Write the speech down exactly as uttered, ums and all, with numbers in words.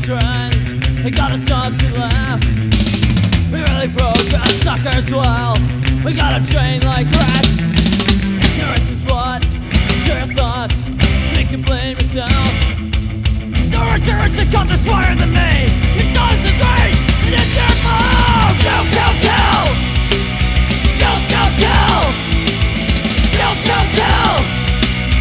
trends. It got us all to laugh. We really broke our suckers well. We got them trained like rats. The rest is what? Share your thoughts. Make you blame yourself. The rich are rich and culture smarter than me. Your thoughts is right, and it's your fault. You killed